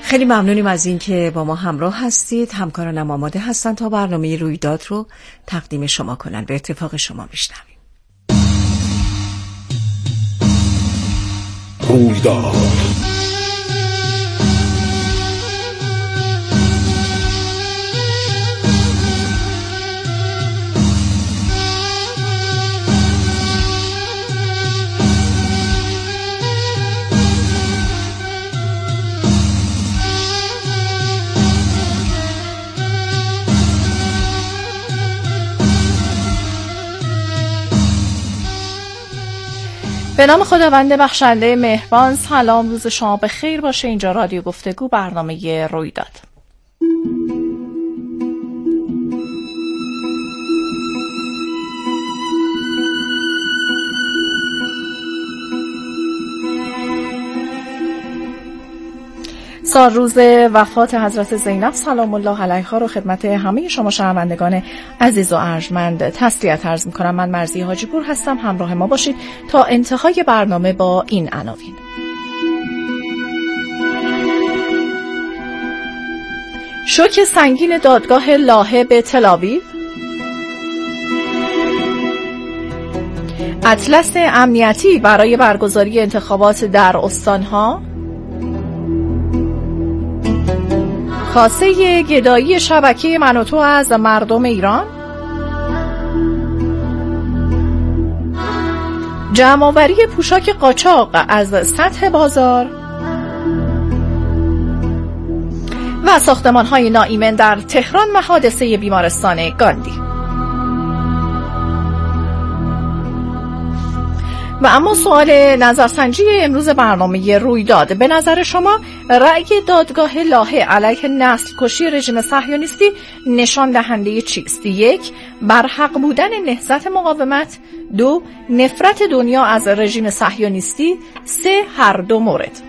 خیلی ممنونیم از این که با ما همراه هستید. همکارانم آماده هستن تا برنامه رویداد رو تقدیم شما کنن. به اتفاق شما میشنویم. رویداد به نام خداوند بخشنده مهربان. سلام، روز شما بخیر باشه. اینجا رادیو گفتگو، برنامه رویداد. سال روز وفات حضرت زینب سلام الله علیها رو خدمت همه شما شنوندگان عزیز و ارجمند تسلیت عرض می‌کنم. من مرضیه حاجی پور هستم. همراه ما باشید تا انتهای برنامه با این عناوین. شوک سنگین دادگاه لاهه به تل‌آویو، اطلس امنیتی برای برگزاری انتخابات در استان‌ها، کاسه گدایی شبکه من و تو از مردم ایران، جمع‌آوری پوشاک قاچاق از سطح بازار و ساختمان‌های ناایمن در تهران و حادثه بیمارستان گاندی. و اما سوال نظرسنجی امروز برنامه رویداد: به نظر شما رأی دادگاه لاهه علیه نسل کشی رژیم صهیونیستی نشان دهنده چیست؟ 1. برحق بودن نهضت مقاومت. 2. نفرت دنیا از رژیم صهیونیستی. 3. هر دو مورد.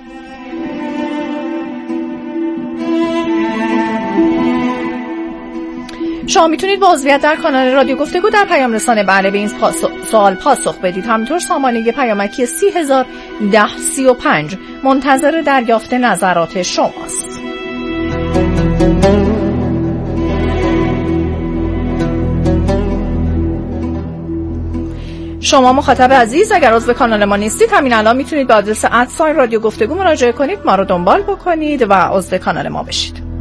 شما میتونید با عضویت در کانال رادیو گفتگو در پیام رسانه بله به این سوال پاسخ بدید. همینطور سامانه پیامکی 301035 منتظر دریافت نظرات شماست. شما مخاطب عزیز اگر عضو کانال ما نیستید همین الان میتونید به آدرس @رادیو گفتگو مراجعه کنید، ما رو دنبال بکنید و عضو کانال ما بشید.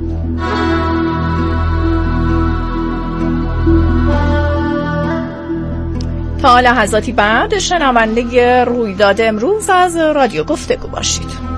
تا لحظاتی بعد شنونده رویداد امروز از رادیو گفتگو باشید.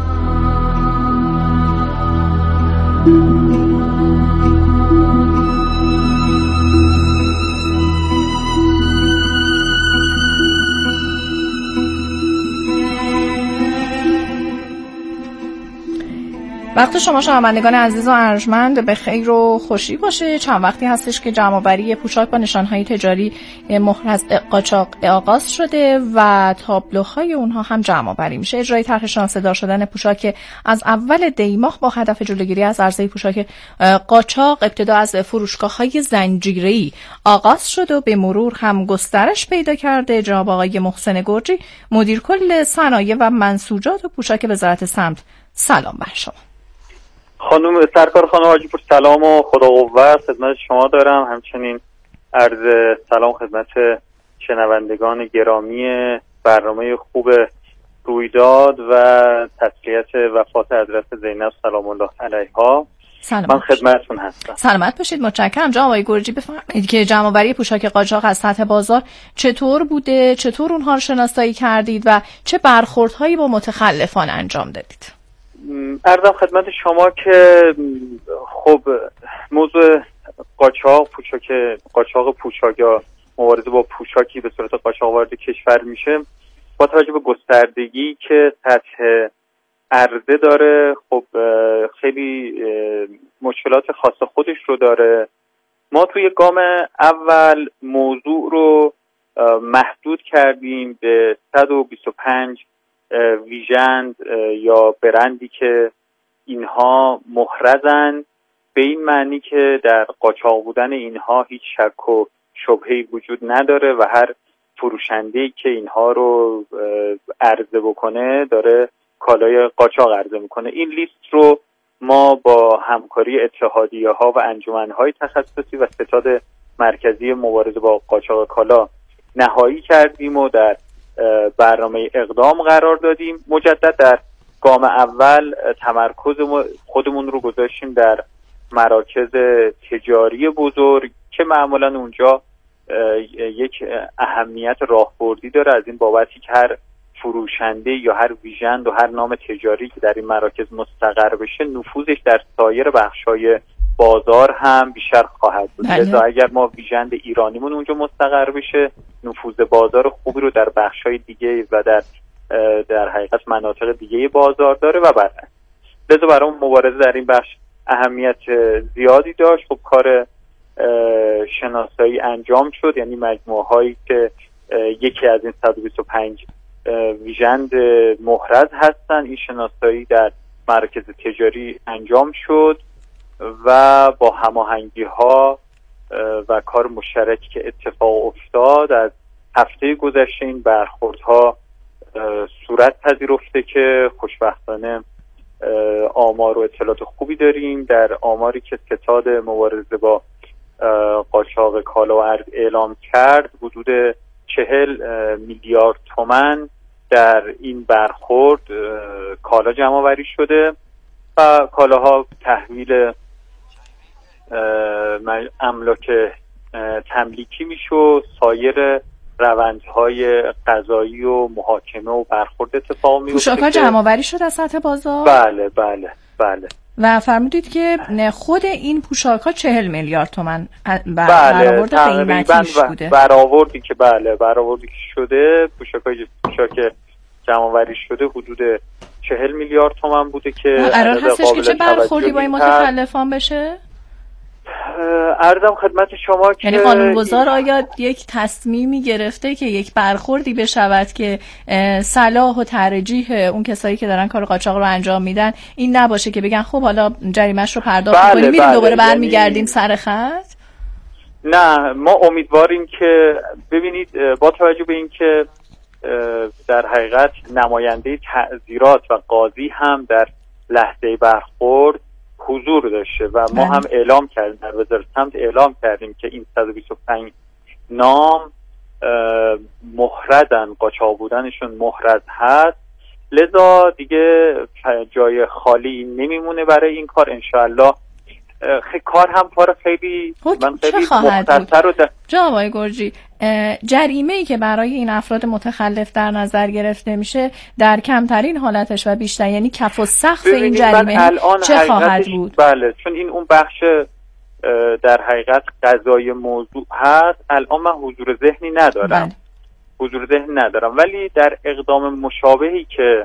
وقت شما شنوندگان عزیز و ارجمند به خیر و خوشی باشه. چند وقتی هستش که جمع‌آوری پوشاک با نشانهای تجاری مهر از قاچاق آغاز شده و تابلوهای اونها هم جمع‌آوری میشه. اجرای طرح شناسه‌دار شدن پوشاک از اول دی ماه با هدف جلوگیری از عرضه پوشاک قاچاق ابتدا از فروشگاه‌های زنجیره‌ای آغاز شده و به مرور هم گسترش پیدا کرده. جناب آقای محسن گرجی، مدیر کل صنایع و منسوجات و پوشاک وزارت سمت، سلام بر شما. خانم سرکار خانم حاجی پور، سلام و خدا قوت خدمت شما دارم. همچنین عرض سلام خدمت شنوندگان گرامی برنامه خوب رویداد و تسلیت وفات حضرت زینب سلام الله علیها. من خدمتتون هستم. سلامت باشید. متشکرم. جناب آقای گرجی بفرمایید که جمع‌آوری پوشاک قاچاق از سطح بازار چطور بوده، چطور اونها رو شناسایی کردید و چه برخوردهایی با متخلفان انجام دادید؟ عرضم خدمت شما که خب موضوع قاچاق پوشاک یا مبارزه با پوشاکی به صورت قاچاق وارد کشور میشه با توجه به گستردگی که سطح عرضه داره خب خیلی مشکلات خاص خودش رو داره. ما توی گام اول موضوع رو محدود کردیم به 125 ویژند یا برندی که اینها محرزن، به این معنی که در قاچاق بودن اینها هیچ شک و شبهه‌ای وجود نداره و هر فروشنده‌ای که اینها رو عرضه بکنه داره کالای قاچاق عرضه میکنه. این لیست رو ما با همکاری اتحادیه‌ها و انجمن‌های تخصصی و ستاد مرکزی مبارزه با قاچاق کالا نهایی کردیم و در برنامه اقدام قرار دادیم. مجدد در گام اول تمرکز خودمون رو گذاشتیم در مراکز تجاری بزرگ که معمولا اونجا یک اهمیت راهبردی داره، از این بابتی که هر فروشنده یا هر ویژند و هر نام تجاری که در این مراکز مستقر بشه نفوذش در سایر بخش‌های بازار هم بیشتر خواهد بود. لذا اگر ما ویژند ایرانیمون اونجا مستقر بشه نفوذ بازار خوبی رو در بخش‌های دیگه و در حقیقت مناطق دیگه بازار داره و بعد لذا برای مبارزه در این بخش اهمیت زیادی داشت. خب کار شناسایی انجام شد، یعنی مجموعه هایی که یکی از این 125 ویژند محرز هستن، این شناسایی در مراکز تجاری انجام شد و با هماهنگی ها و کار مشترکی که اتفاق افتاد از هفته گذشته این برخوردها صورت پذیرفته که خوشبختانه آمار و اطلاعات خوبی داریم. در آماری که ستاد مبارزه با قاچاق کالا و ارز اعلام کرد حدود 40 میلیارد تومان در این برخورد کالا جمع آوری شده و کالاها تحویل املاک تملیکی میشه. سایر روندهای قضایی و محاکمه و برخورد اتفاق میفته. پوشاک‌ها جمع آوری شد از سطح بازار؟ بله. و فرمودید که خود این پوشاک‌ها 40 میلیارد تومان برآورد قیمتیش بوده. برآوردی که شده پوشاک جمع آوری شده حدود 40 میلیارد تومان بوده که قرار هستش که چه برخوردی با این متخلفان بشه؟ عرضم خدمت شما که یعنی قانونگذار آیا یک تصمیمی گرفته که یک برخوردی بشود که صلاح و ترجیح اون کسایی که دارن کار قاچاق رو انجام میدن این نباشه که بگن خب حالا جریمه‌اش رو پرداخت می‌کنیم میریم دوباره برمیگردیم سر خط؟ نه، ما امیدواریم که ببینید با توجه به اینکه در حقیقت نماینده تعزیرات و قاضی هم در لحظه برخورد حضور داشته و ما هم اعلام کردیم، در وزارت سمت اعلام کردیم که این 125 نام محرزن، قاچاق بودنشون محرز هست، لذا دیگه جای خالی نمیمونه برای این کار. انشاءالله کار هم کار خیلی مختصر و جناب آقای گرجی، جریمه‌ای که برای این افراد متخلف در نظر گرفته میشه در کمترین حالتش و بیشتر، یعنی کف و سقف این جریمه چه خواهد بود؟ بله، چون این اون بخش در حقیقت قضای موضوع هست. الان من حضور ذهنی ندارم ولی در اقدام مشابهی که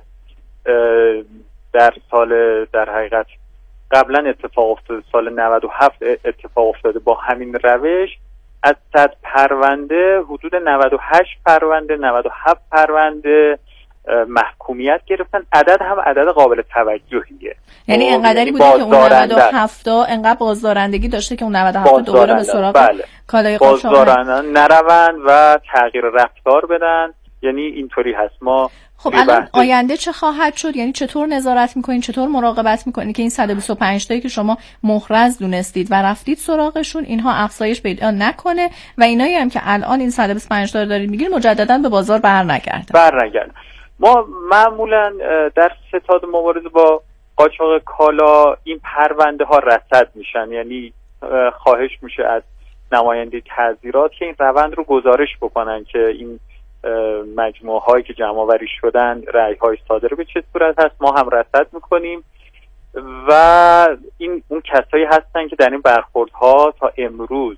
در حقیقت قبلا اتفاق افتاده، سال 97 اتفاق افتاده با همین روش، از 100 پرونده حدود 98 پرونده 97 پرونده محکومیت گرفتن. عدد هم عدد قابل توجهیه، یعنی انقدری بوده که اون 97 انقدر بازدارندگی داشته که اون 97 دوباره به سراغ کالای قاچاق نروند و تغییر رفتار بدن. یعنی اینطوری هست. ما خب الان آینده چه خواهد شد؟ یعنی چطور نظارت میکنین، چطور مراقبت میکنین که این 125 تایی که شما محرز دونستید و رفتید سراغشون اینها افزایش پیدا نکنه و اینایی هم که الان این 125 تا دارید میگین مجددا به بازار برنگردن؟ ما معمولا در ستاد مبارزه با قاچاق کالا این پرونده ها رصد میشن، یعنی خواهش میشه از نماینده تعزیرات که این روند رو گزارش بکنن که این مجموعه هایی که جمع آوری شدن رأی های صادره به چه صورت هست. ما هم رصد میکنیم و این اون کسایی هستن که در این برخوردها تا امروز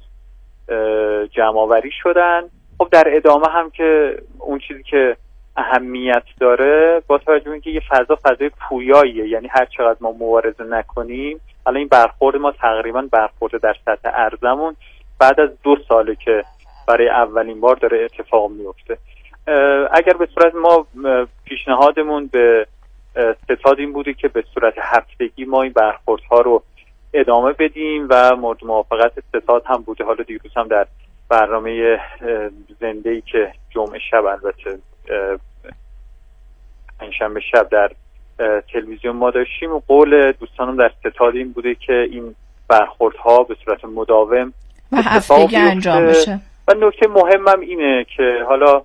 جمع آوری شدن. خب در ادامه هم که اون چیزی که اهمیت داره با توجه به اینکه یه فضای پویاییه، یعنی هر چقدر ما مبارزه نکنیم، الان این برخورد ما تقریبا برخورد در سطح ارزمون بعد از 2 ساله که برای اولین بار داره اتفاق میفته. اگر به صورت ما پیشنهادمون به ستاد این بوده که به صورت هفتگی ما این برخوردها رو ادامه بدیم و مورد موافقت ستاد هم بوده. حالا دیروز هم در برنامه زنده‌ای که جمعه شب البته پنجشنبه شب در تلویزیون ما داشتیم، قول دوستانم در ستاد این بوده که این برخوردها به صورت مداوم و هفتگی انجام بشه. و نکته مهمم اینه که حالا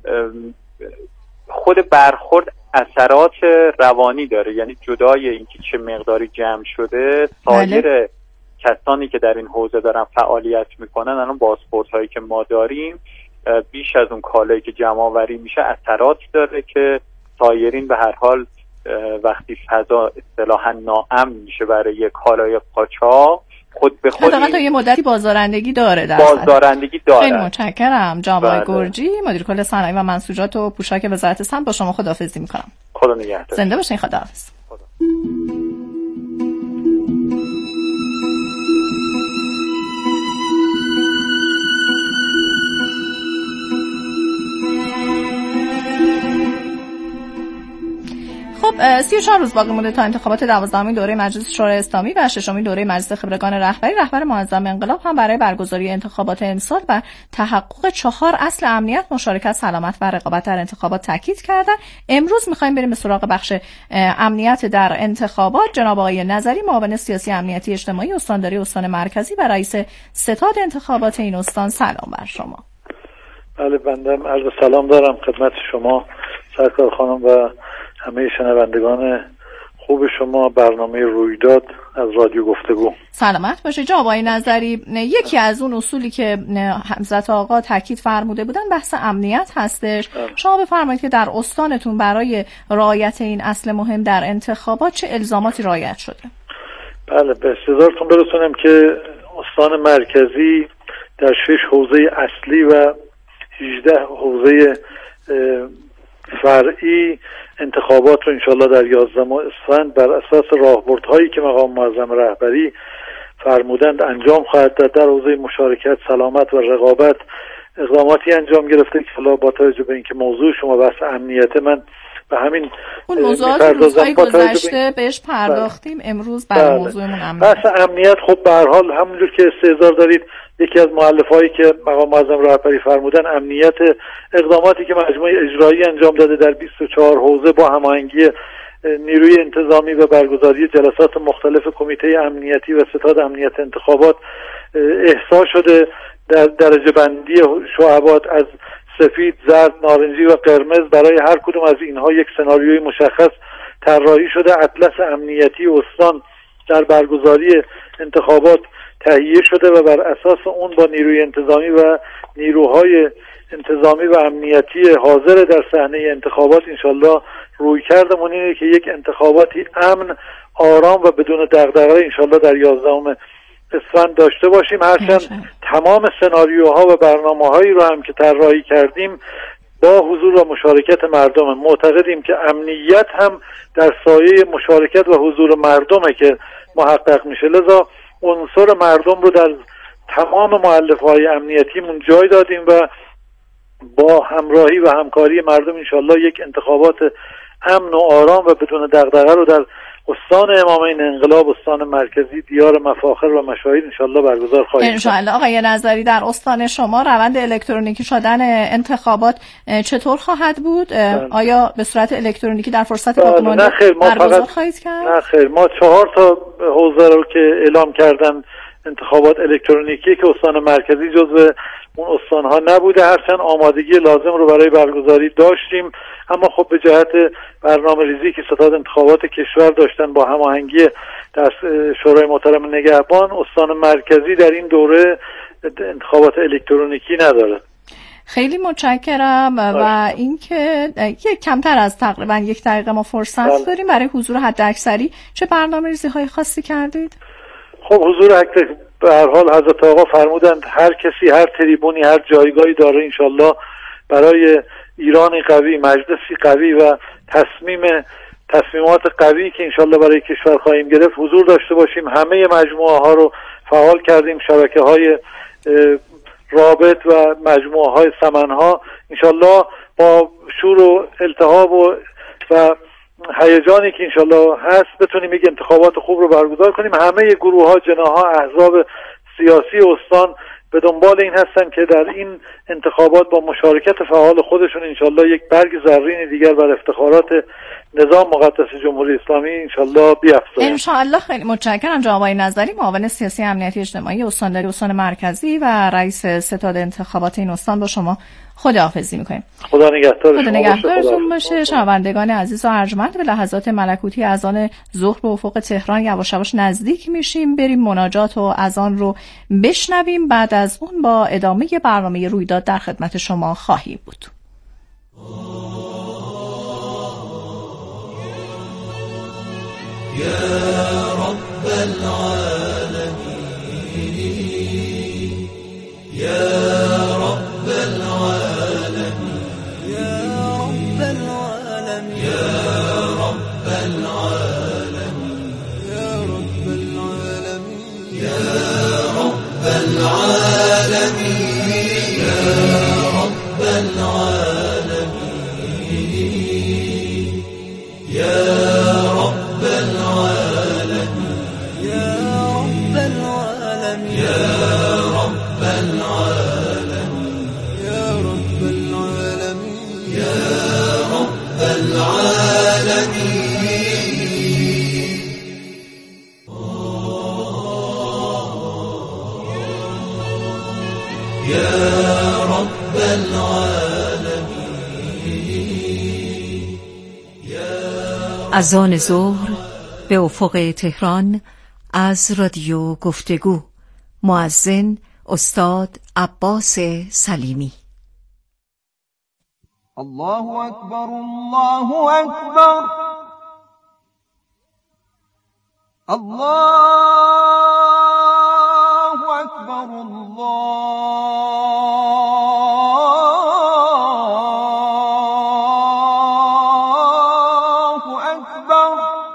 خود برخورد اثرات روانی داره، یعنی جدای اینکه چه مقداری جمع شده، سایر کسانی که در این حوزه دارن فعالیت میکنن، الان پاسپورت هایی که ما داریم بیش از اون کالایی که جمع آوری میشه اثراتی داره که سایرین به هر حال وقتی فضا اصطلاحاً ناامن میشه برای یک کالای قاچاق، خود به خود تا یه مدتی بازدارندگی داره. بازدارندگی داره. خیلی متشکرم جناب آقای گرجی، مدیر کل صنایع و منسوجات و پوشاک وزارت صنعت. با شما خداحافظی میکنم. خدا نگهدار. زنده باشین. خداحافظ. خب 34 روز باقی مونده تا انتخابات 12مین دوره مجلس شورای اسلامی و 6مین دوره مجلس خبرگان رهبری. رهبر معظم انقلاب هم برای برگزاری انتخابات امسال و تحقق 4 اصل امنیت، مشارکت، سلامت و رقابت در انتخابات تاکید کردن. امروز می‌خوایم بریم به سراغ بخش امنیت در انتخابات. جناب آقای نظری، معاون سیاسی امنیتی اجتماعی استانداری استان مرکزی و رئیس ستاد انتخابات این استان، سلام بر شما. بله، بنده عرض سلام دارم خدمت شما سرکار خانم و همه شنوندگان خوب شما برنامه رویداد از رادیو گفتگو. سلامت باشه. جناب آقای نظری، یکی از اون اصولی که حضرت آقا تاکید فرموده بودن بحث امنیت هستش. شما بفرمایید که در استانتون برای رعایت این اصل مهم در انتخابات چه الزاماتی رعایت شده؟ بله، به استحضارتون برسونم که استان مرکزی در 6 حوزه اصلی و 18 حوزه فرعی انتخابات رو انشالله در 11 اسفند بر اساس راهبردهایی که مقام معظم رهبری فرمودند انجام خواهد داد. در حوزه مشارکت، سلامت و رقابت اقداماتی انجام گرفته که حالا با توجه به اینکه موضوع شما بحث امنیت، من به همین اون موضوعات روزهای گذشته بهش پرداختیم. امروز برای موضوعمون امنیت. بحث امنیت خب به هر حال همونجور که استحضار دارید یکی از مؤلفه‌هایی که مقام معظم رهبری فرمودن امنیت، اقداماتی که مجموعه اجرایی انجام داده در 24 حوزه با هماهنگی نیروی انتظامی و برگزاری جلسات مختلف کمیته امنیتی و ستاد امنیت انتخابات احصا شده. در درجه بندی شعبات از سفید، زرد، نارنجی و قرمز برای هر کدوم از اینها یک سناریوی مشخص طراحی شده. اطلس امنیتی استان در برگزاری انتخابات تهیه شده و بر اساس اون با نیروی انتظامی و نیروهای انتظامی و امنیتی حاضر در صحنه انتخابات انشالله روی کردمون اینه که یک انتخاباتی امن، آرام و بدون دغدغه انشالله در 11 اسفند داشته باشیم. هرچند تمام سناریوها و برنامه‌هایی رو هم که طراحی کردیم با حضور و مشارکت مردم، معتقدیم که امنیت هم در سایه مشارکت و حضور مردمه که محقق میشه. لذا عنصر مردم رو در تمام مؤلفه‌های امنیتیمون جای دادیم و با همراهی و همکاری مردم انشالله یک انتخابات امن و آرام و بدون دغدغه رو در استان امامین انقلاب، استان مرکزی، دیار مفاخر و مشاهیر انشالله برگزار خواهیم کرد. انشالله. آقای نظری، در استان شما روند الکترونیکی شدن انتخابات چطور خواهد بود؟ آیا به صورت الکترونیکی در فرصت باقی مانده برگزار خواهید کرد؟ نه خیر، ما 4 تا حوزه رو که اعلام کردن انتخابات الکترونیکی که استان مرکزی جزو اون استانها نبوده، هرچند آمادگی لازم رو برای برگزاری داشتیم، اما خب به جهت برنامه ریزی که ستاد انتخابات کشور داشتن با هماهنگی در شورای محترم نگهبان، استان مرکزی در این دوره انتخابات الکترونیکی نداره. خیلی متشکرم. و اینکه یک کمتر از تقریبا 1 دقیقه ما فرصت داریم، برای حضور حداکثری چه برنامه‌ریزی های خاصی کردید؟ خب حضور به هر حال حضرت آقا فرمودند هر کسی هر تریبونی هر جایگاهی داره انشالله برای ایرانی قوی، مجلسی قوی و تصمیمات قوی که انشالله برای کشور خواهیم گرفت حضور داشته باشیم. همه مجموعه ها رو فعال کردیم، شبکه های رابط و مجموعه های سمن ها انشالله با شور و التهاب و هیجانی که انشالله هست بتونیم یک انتخابات خوب رو برگزار کنیم. همه گروه ها، جناح ها، احزاب سیاسی استان به دنبال این هستن که در این انتخابات با مشارکت فعال خودشون انشالله یک برگ زرین دیگر بر افتخارات نظام مقدس جمهوری اسلامی انشالله بیفزایند. انشالله. خیلی متشکرم جناب آقای نظری، معاون سیاسی امنیتی اجتماعی استانداری استان مرکزی و رئیس ستاد انتخابات این استان. با شما خداحافظی میکنیم. خدا نگهدار. خدا نگهدارتون باشه. شنوندگان عزیز و ارجمند، به لحظات ملکوتی اذان ظهر به افق تهران یواش یواش نزدیک میشیم. بریم مناجات و اذان رو بشنویم، بعد از اون با ادامه برنامه رویداد در خدمت شما خواهیم بود. يا رب العالمين يا رب العالمين يا رب العالمين يا رب العالمين يا رب العالمين يا رب العالمين يا رب العالمين يا رب العالمين يا رب العالمين يا رب العالمين يا رب العالمين يا رب العالمين يا رب العالمين. اذان ظهر به افق تهران از رادیو گفتگو. مؤذن استاد عباس سلیمی. الله اکبر الله اکبر الله اکبر الله اکبر.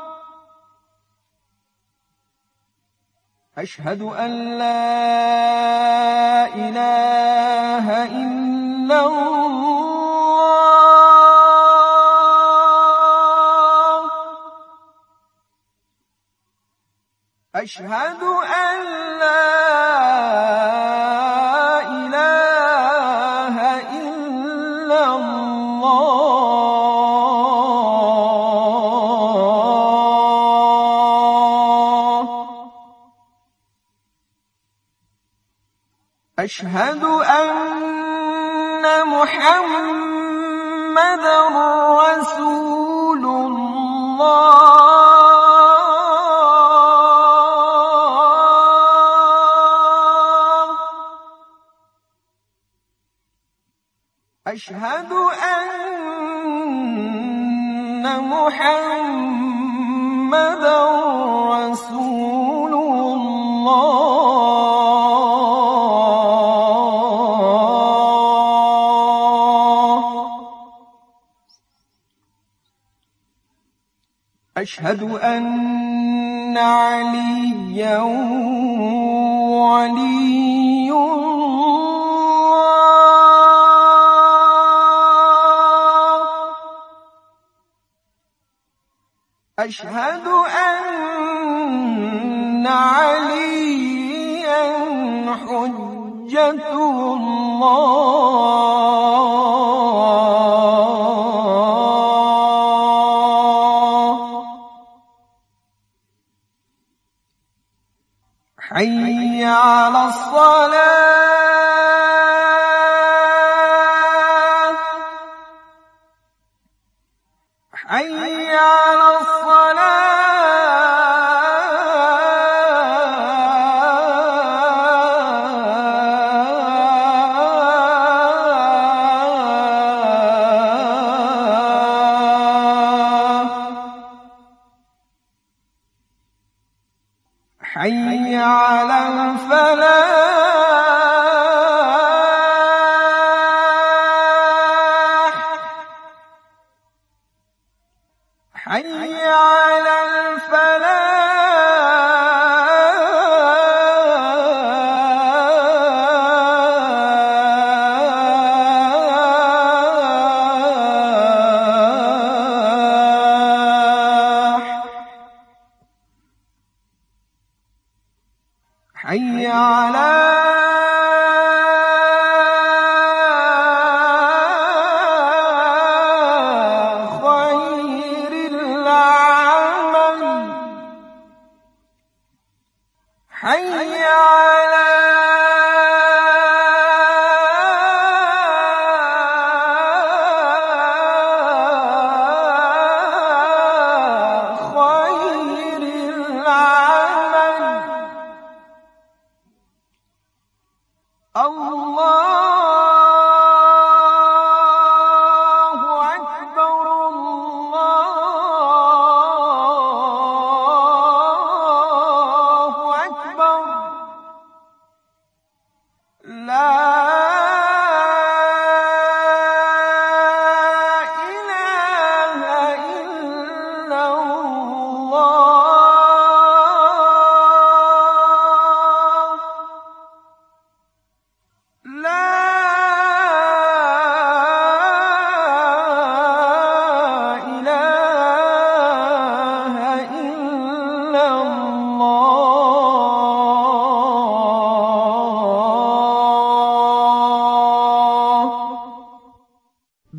اشهد ان لا اله الا الله. اشهد ان لا اله الا الله. اشهد ان محمدا رسول الله. اشهد ان محمدا رسول الله. اشهد ان عليا ولي الله. اشهد ان عليا حجة الله. حي على الصلاة حي على الصلاة. حي على الفلاح حي على الفلاح. حي على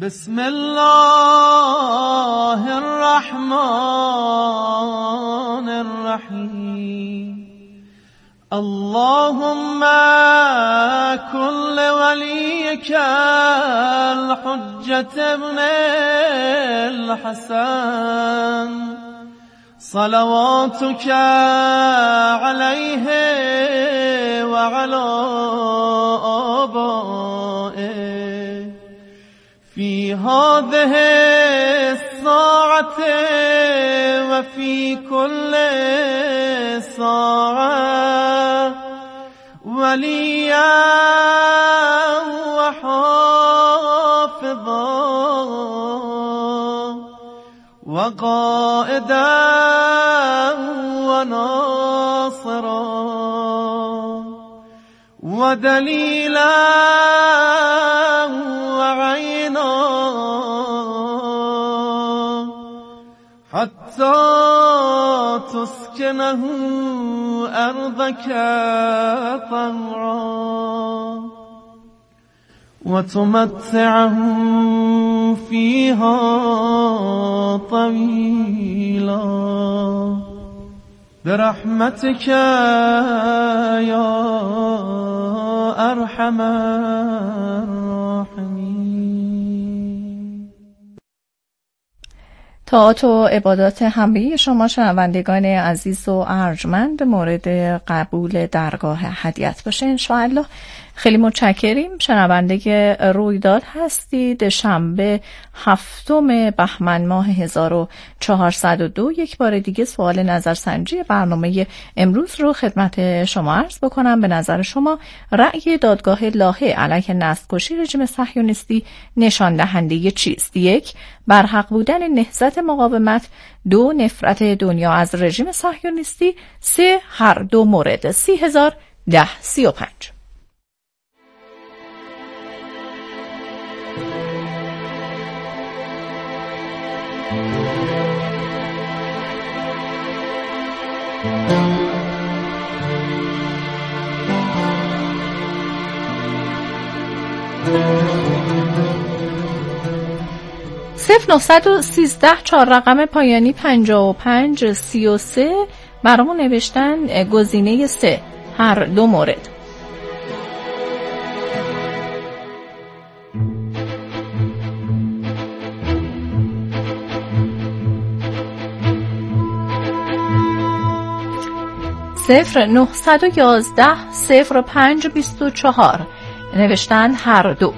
بسم الله الرحمن الرحیم اللهم كن وليك الحجة ابن الحسن صلواتك عليه وعلى آبائه في هذه الساعة وفي كل ساعة وليا وحافظا وقائدا وناصرا ودليلا وعينا حتى تسكنه أرضك طوعا وتمتعه فيها طويلا برحمتك يا أرحم الراحمين. طاعات و عبادات همه شما شنوندگان عزیز و ارجمند مورد قبول درگاه هدیت باشه انشاءالله. خیلی متشکریم. شنونده رویداد هستید. شنبه 7 بهمن ماه 1402 یک بار دیگه سوال نظرسنجی برنامه امروز رو خدمت شما عرض بکنم. به نظر شما رأی دادگاه لاهه علیه نسل‌کشی رژیم صهیونیستی نشان دهنده چیست؟ 1. برحق بودن نهضت مقاومت. 2. نفرت دنیا از رژیم صهیونیستی. 3. هر دو مورد. 30,035. صفر 913 4 رقم پایانی 55 33 برامون نوشتن گزینه 3 هر دو مورد. صفر 911 05 24 نوشتن هر دو.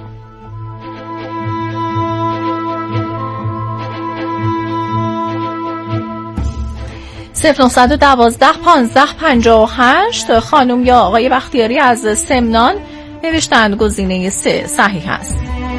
صفر 912 15 58 خانم یا آقای بختیاری از سمنان نوشتن گزینه 3 صحیح است.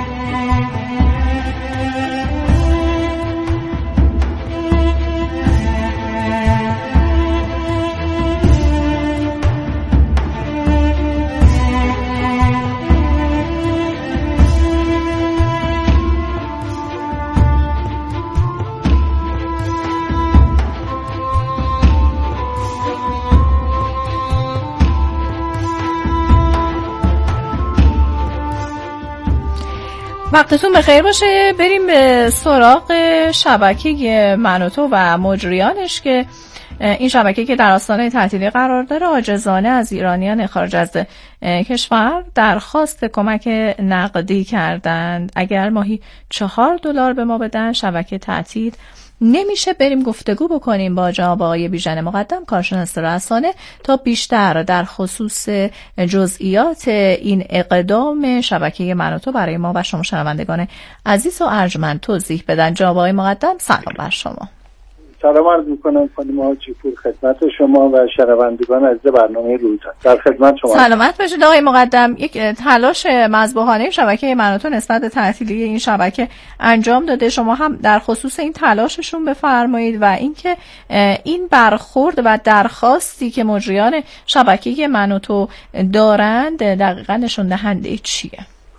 وقتتون بخیر باشه. بریم به سراغ شبکه من و تو و مجریانش که این شبکه که در آستانه تعطیلی قرار داره عاجزانه از ایرانیان خارج از کشور درخواست کمک نقدی کردند. اگر ماهی $4 به ما بدن شبکه تعطیل نمیشه. بریم گفتگو بکنیم با جناب آقای بیژن مقدم کارشناس رسانه تا بیشتر در خصوص جزئیات این اقدام شبکه من و تو برای ما و شما شنوندگان عزیز و ارجمند توضیح بدن. جناب آقای مقدم سلام بر شما. سلام عرض میکنم خانم حاجی پور خدمت شما و شنوندگان عزیز برنامه روزها. در خدمت شما. سلامت باشید آقای مقدم. یک تلاش مذبوحانه شبکه من و تو نسبت به تعطیلی این شبکه انجام داده. شما هم در خصوص این تلاششون بفرمایید و اینکه این برخورد و درخواستی که مجریان شبکه من و تو دارند دقیقاً نشون دهنده چیه؟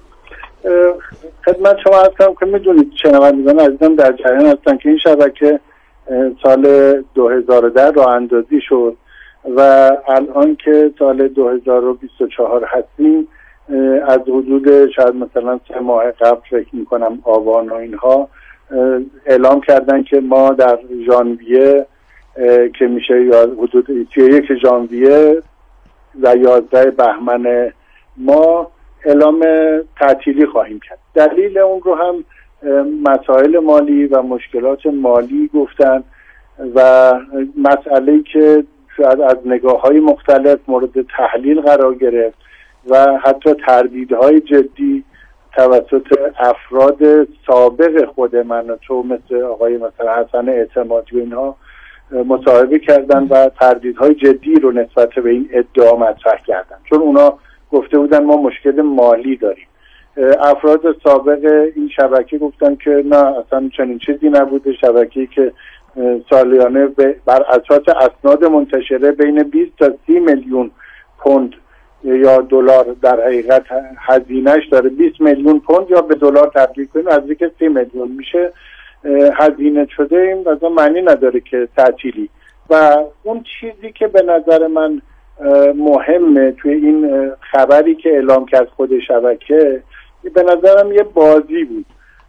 خدمت شما هستم که میدونید شنوندگان عزیزم در جریان هستن که این شبکه سال 2010 راه اندازی شد و الان که سال 2024 هستیم از حدود شاید مثلا 3 ماه قبل فکر میکنم آبان و اینها اعلام کردن که ما در ژانویه که میشه یا حدود 31 ژانویه و 11 بهمن ما اعلام تعطیلی خواهیم کرد. دلیل اون رو هم مسائل مالی و مشکلات مالی گفتن و مسئله‌ای که شاید از نگاه‌های مختلف مورد تحلیل قرار گرفت و حتی تردیدهای جدی توسط افراد سابق خود من و تو مثل آقای مثلا حسن اعتمادی و اینها مصاحبه کردن و تردیدهای جدی رو نسبت به این ادعا مطرح کردن، چون اونا گفته بودن ما مشکل مالی داریم. افراد سابق این شبکه گفتن که نه اصلا چنین چیزی نبوده، شبکه‌ای که سالیانه بر اساس اسناد منتشره بین 20 تا 30 میلیون پوند یا دلار در حقیقت هزینه‌اش داره. 20 میلیون پوند یا به دلار تبدیل کنیم نزدیک 30 میلیون میشه هزینه شده. این مثلا معنی نداره که تعطیلی. و اون چیزی که به نظر من مهمه توی این خبری که اعلام کرد خود شبکه، به نظرم یه بازی بود.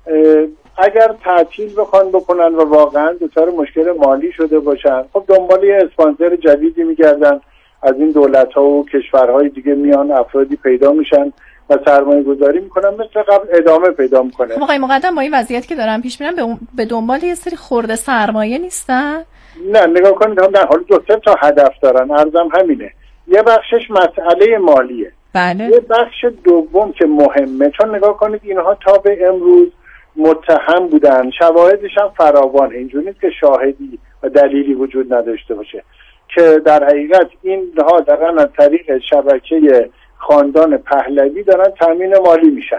اگر تعطیل بکنن و واقعا دچار مشکل مالی شده باشن، خب دنبال یه اسپانسر جدیدی میگردن، از این دولت‌ها و کشورهای دیگه میان افرادی پیدا میشن و سرمایه گذاری میکنن، مثل قبل ادامه پیدا میکنه. خب آقای مقدم با این وضعیت که دارن پیش میرن به دنبال یه سری خرده سرمایه نیستن؟ نه نگاه کنید، نه حالا 2-3 تا هدف دارن، عرضم همینه. یه بخشش مسئله مالیه. بله. یه بخش دوم که مهمه، چون نگاه کنید اینها تا به امروز متهم بودن، شواهدش هم فراوانه، اینجوری نیست که شاهدی و دلیلی وجود نداشته باشه که در حقیقت اینها دارن از طریق شبکه خاندان پهلوی دارن تامین مالی میشن.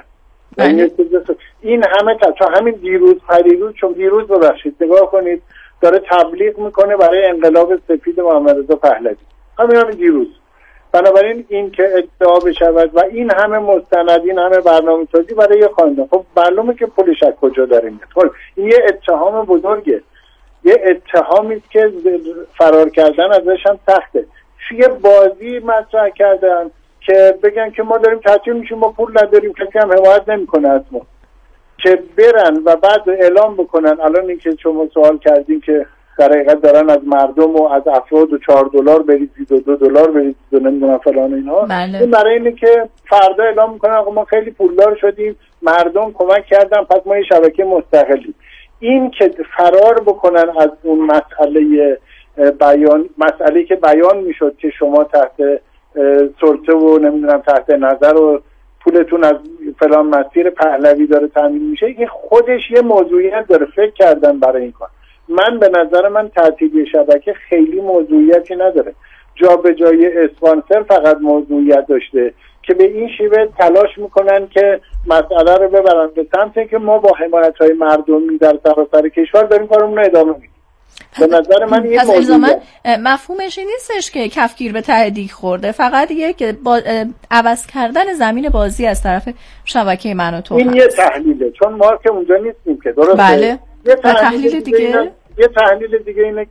این همه تا همین دیروز پریروز، چون دیروز ببخشید نگاه کنید داره تبلیغ میکنه برای انقلاب سفید محمد رضا پهلوی، همین دیروز. بنابراین این که ادعا بشود و این همه مستند، این همه برنامه‌سازی برای یه خاندان، خب معلومه که پولش از کجا داره میاد. این یه اتهام بزرگه، یه اتهامی که فرار کردن ازش هم سخته. یه بازی مطرح کردن که بگن که ما داریم تعطیل میشیم، ما پول نداریم، کسی هم حمایت نمیکنه از ما، که برن و بعد اعلام بکنن. الان این که شما سوال کردین که در حقیقت دارن از مردم و از افراد و $4 بریزید و $2 بریزید و نمیدونم فلان اینها. بله. این برای اینه که فردا اعلام میکنن آقا ما خیلی پولدار شدیم، مردم کمک کردن، پس ما یه شبکه مستقلی. این که فرار بکنن از اون مسئله بیان، مسئله که بیان میشد که شما تحت سلطه و نمیدونم تحت نظر و پولتون از فلان مسیر پهلوی داره تامین میشه، این خودش یه موضوعیت داره. فکر کردن برای این کار. من به نظر من تعطیلی شبکه خیلی موضوعیتی نداره، جا به جای اسپانسر فقط موضوعیت داشته که به این شیوه تلاش میکنن که مسئله رو ببرن به سمتی که ما با حمایت‌های مردمی در سراسر کشور داریم کارمون رو ادامه میدیم. به نظر من این موضوعیت مفهومش این نیستش که کفگیر به ته دیگ خورده، فقط یک عوض کردن زمین بازی از طرف شبکه من و تو. این یه تحلیله، چون ما که اونجا نیستیم که درسته. بله. یه تحلیل دیگه اینه